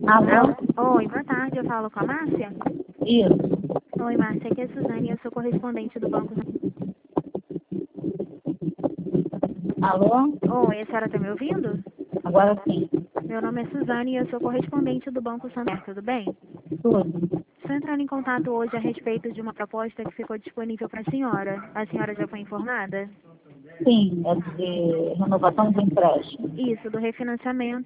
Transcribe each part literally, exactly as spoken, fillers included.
Alô? Alô? Oi, boa tarde, eu falo com a Márcia? Isso. Oi, Márcia, aqui é a Suzane, eu sou correspondente do Banco... Alô? Oi, a senhora tá me ouvindo? Agora sim. Meu nome é Suzane e eu sou correspondente do Banco Santander, tudo bem? Tudo. Estou entrando em contato hoje a respeito de uma proposta que ficou disponível para a senhora. A senhora já foi informada? Sim, é de renovação de empréstimo. Isso, do refinanciamento.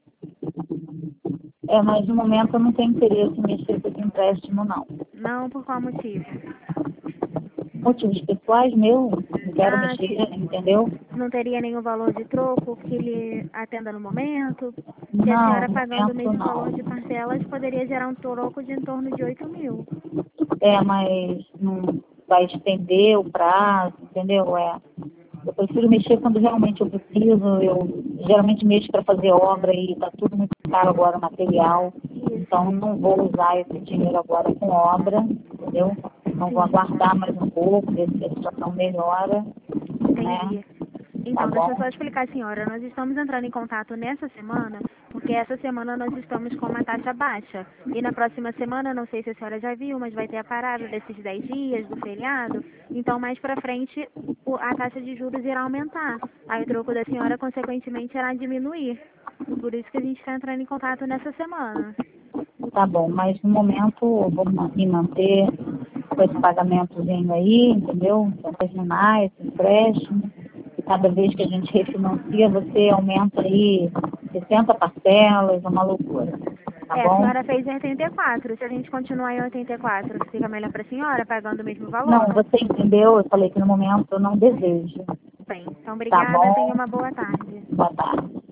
É, mas no momento eu não tenho interesse em mexer com esse empréstimo, não. Não, por qual motivo? Motivos pessoais meus, não quero Ah, mexer, sim. entendeu? Não teria nenhum valor de troco que lhe atenda no momento? Que a Não, senhora no pagando o momento mesmo valor de não. parcelas poderia gerar um troco de em torno de oito mil. É, mas não vai estender o prazo, entendeu? É. Eu prefiro mexer quando realmente eu preciso. Eu geralmente mexo para fazer obra e está tudo muito caro agora o material. Isso. Então não vou usar esse dinheiro agora com obra, entendeu? Não vou Sim, aguardar mais um pouco, ver se a situação melhora, né? entendi. Tá Então, deixa eu bom? só explicar, senhora. Nós estamos entrando em contato nessa semana, porque essa semana nós estamos com uma taxa baixa. E na próxima semana, não sei se a senhora já viu, mas vai ter a parada desses dez dias do feriado. Então, mais pra frente, o- a taxa de juros irá aumentar. Aí o troco da senhora, consequentemente, irá diminuir. Por isso que a gente está entrando em contato nessa semana. Tá bom, mas no momento eu vou ma- me manter com esse pagamentozinho aí, entendeu? Para terminar esse empréstimo. Cada vez que a gente refinancia, você aumenta aí sessenta parcelas, é uma loucura. Tá É, a bom? senhora fez em oitenta e quatro. Se a gente continuar em oitenta e quatro, fica melhor para a senhora, pagando o mesmo valor, Não, não? você entendeu? Eu falei que no momento eu não desejo. Bem, então Tá obrigada, tenha bom? uma boa tarde. Boa tarde.